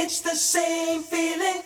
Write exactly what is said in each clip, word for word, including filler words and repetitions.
It's the same feeling.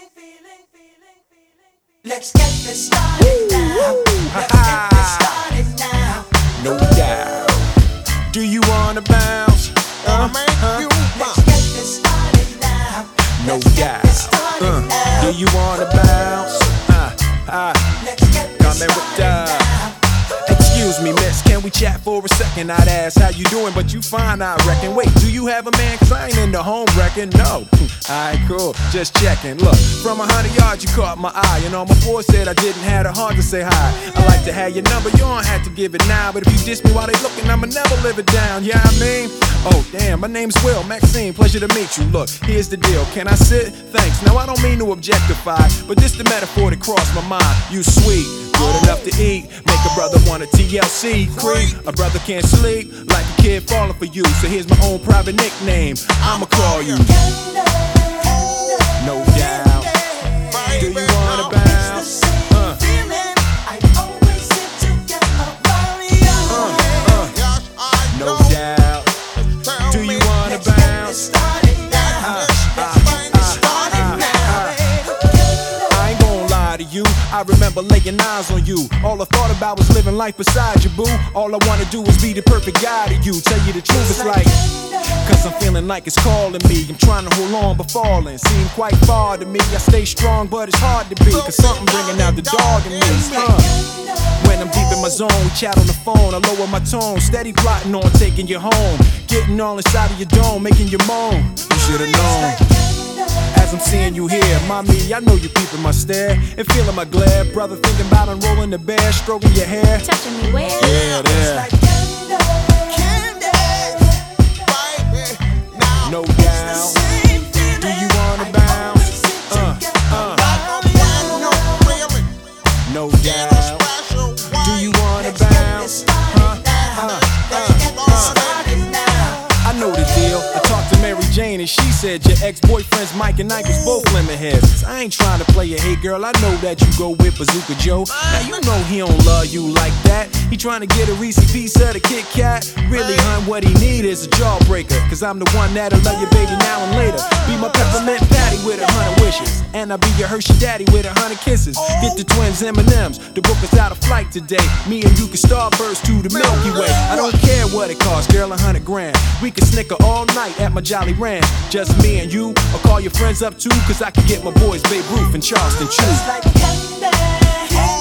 Let's get this started now. Let's get this started now. No doubt. Do you wanna bounce? Uh, uh, Let's get this started now. no Let's get doubt. this started Uh, now. do you wanna bounce? Uh, uh, Let's get this Coming with started that. now. Excuse me, miss, can we chat for a second? I'd ask how you doing, but you fine, I reckon. Wait, do you have a man? Cause I ain't into home wrecking. No. Alright, cool, just checking. Look, from a hundred yards you caught my eye, and all my boys said I didn't have the heart to say hi. I like to have your number, you don't have to give it now, but if you diss me while they looking, I'ma never live it down. Yeah, I mean, oh damn, my name's Will Maxine, pleasure to meet you. Look, here's the deal, can I sit? Thanks. Now I don't mean to objectify, but this the metaphor that crossed my mind. You sweet, good enough to eat, make a brother want a T L C creep. A brother can't sleep like a kid falling for you, so here's my own private nickname. I'ma call you. No doubt. Do you wanna bounce? Uh, uh, uh, no doubt. Do you wanna bounce? Uh, I ain't gon' lie to you, I remember laying eyes on you. All I thought about was living life beside you, boo. All I wanna do is be the perfect guy to you. Tell you the truth, it's like, cause I'm feeling like it's calling me. I'm trying to hold on but falling, seem quite far to me. I stay strong but it's hard to be, cause something bringing out the dog in me. uh. When I'm deep in my zone, we chat on the phone, I lower my tone, steady plotting on taking you home. Getting all inside of your dome, making you moan. You should've known. As I'm seeing you here, mommy, I know you peeping my stare and feeling my glare. Brother thinking about unrolling the bear, stroking your hair. Touching me where? Yeah, there. No doubt. Do you wanna bounce? Uh, uh. No doubt. Do you wanna bounce? Huh? Uh, uh, uh. I know the deal. I talked to Mary Jane and she said your ex-boyfriends Mike and Ike was both lemon heads. I ain't trying to play a hey girl, I know that you go with Bazooka Joe. Now you know he don't love you like that. He trying to get a Reese piece of the Kit Kat. Really, hun, what he need is a jawbreaker, cause I'm the one that'll love your baby now and later. Be my peppermint patty with a hundred wishes, and I'll be your Hershey daddy with a hundred kisses. Get the twins M and M's, the book is out of flight today. Me and you can starburst to the Milky Way. I don't care what it costs, girl, a hundred grand. We can snicker all night at my Jolly Ranch. Just me and you, or call your friends up too, cause I can get my boys Babe Ruth and Charleston Chew.